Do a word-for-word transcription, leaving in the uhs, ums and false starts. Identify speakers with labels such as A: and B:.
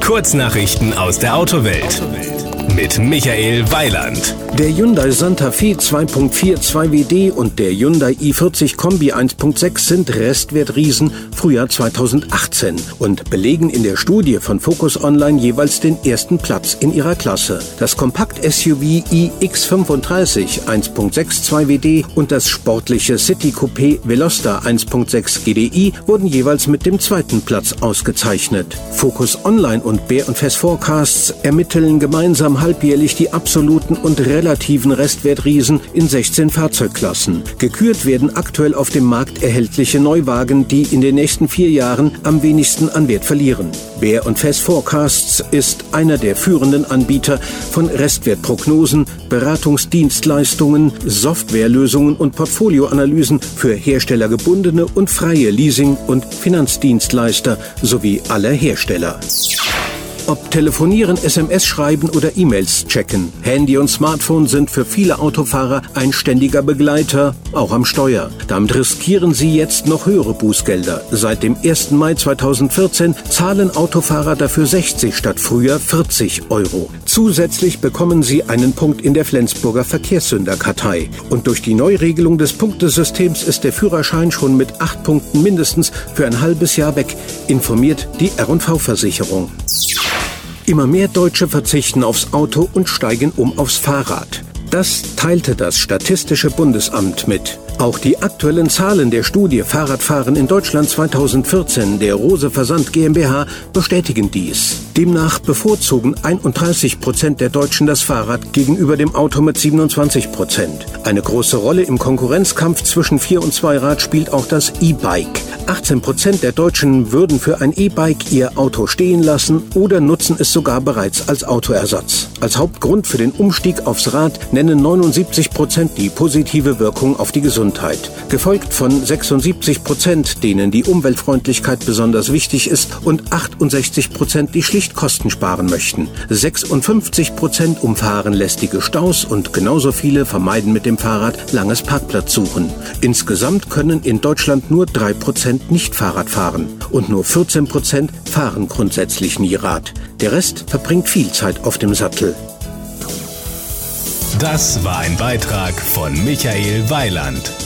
A: Kurznachrichten aus der Autowelt mit Michael Weiland.
B: Der Hyundai Santa Fe zwei Punkt vier zwei W D und der Hyundai i vierzig Kombi eins Punkt sechs sind Restwertriesen Frühjahr zweitausendachtzehn und belegen in der Studie von Focus Online jeweils den ersten Platz in ihrer Klasse. Das Kompakt-S U V i X fünfunddreißig eins Punkt sechs zwei W D und das sportliche City-Coupé Veloster eins Punkt sechs G D I wurden jeweils mit dem zweiten Platz ausgezeichnet. Focus Online und Bear und Fest Forecasts ermitteln gemeinsam halbjährlich die absoluten und relativen Restwertriesen in sechzehn Fahrzeugklassen. Gekürt werden aktuell auf dem Markt erhältliche Neuwagen, die in den nächsten vier Jahren am wenigsten an Wert verlieren. Bear und Fest Forecasts ist einer der führenden Anbieter von Restwertprognosen, Beratungsdienstleistungen, Softwarelösungen und Portfolioanalysen für herstellergebundene und freie Leasing- und Finanzdienstleister sowie aller Hersteller. Ob telefonieren, S M S schreiben oder E-Mails checken. Handy und Smartphone sind für viele Autofahrer ein ständiger Begleiter, auch am Steuer. Damit riskieren sie jetzt noch höhere Bußgelder. Seit dem ersten Mai zweitausendvierzehn zahlen Autofahrer dafür sechzig statt früher vierzig Euro. Zusätzlich bekommen sie einen Punkt in der Flensburger Verkehrssünderkartei. Und durch die Neuregelung des Punktesystems ist der Führerschein schon mit acht Punkten mindestens für ein halbes Jahr weg, informiert die R und V-Versicherung. Immer mehr Deutsche verzichten aufs Auto und steigen um aufs Fahrrad. Das teilte das Statistische Bundesamt mit. Auch die aktuellen Zahlen der Studie Fahrradfahren in Deutschland zweitausendvierzehn der Rose Versand GmbH bestätigen dies. Demnach bevorzugen einunddreißig Prozent der Deutschen das Fahrrad gegenüber dem Auto mit siebenundzwanzig Prozent. Eine große Rolle im Konkurrenzkampf zwischen Vier- und Zweirad spielt auch das E-Bike. achtzehn Prozent der Deutschen würden für ein E-Bike ihr Auto stehen lassen oder nutzen es sogar bereits als Autoersatz. Als Hauptgrund für den Umstieg aufs Rad nennen neunundsiebzig Prozent die positive Wirkung auf die Gesundheit. Gefolgt von sechsundsiebzig Prozent, denen die Umweltfreundlichkeit besonders wichtig ist, und achtundsechzig Prozent, die schlicht Kosten sparen möchten. sechsundfünfzig Prozent umfahren lästige Staus und genauso viele vermeiden mit dem Fahrrad langes Parkplatzsuchen. Insgesamt können in Deutschland nur drei Prozent nicht Fahrrad fahren und nur vierzehn Prozent fahren grundsätzlich nie Rad. Der Rest verbringt viel Zeit auf dem Sattel.
A: Das war ein Beitrag von Michael Weiland.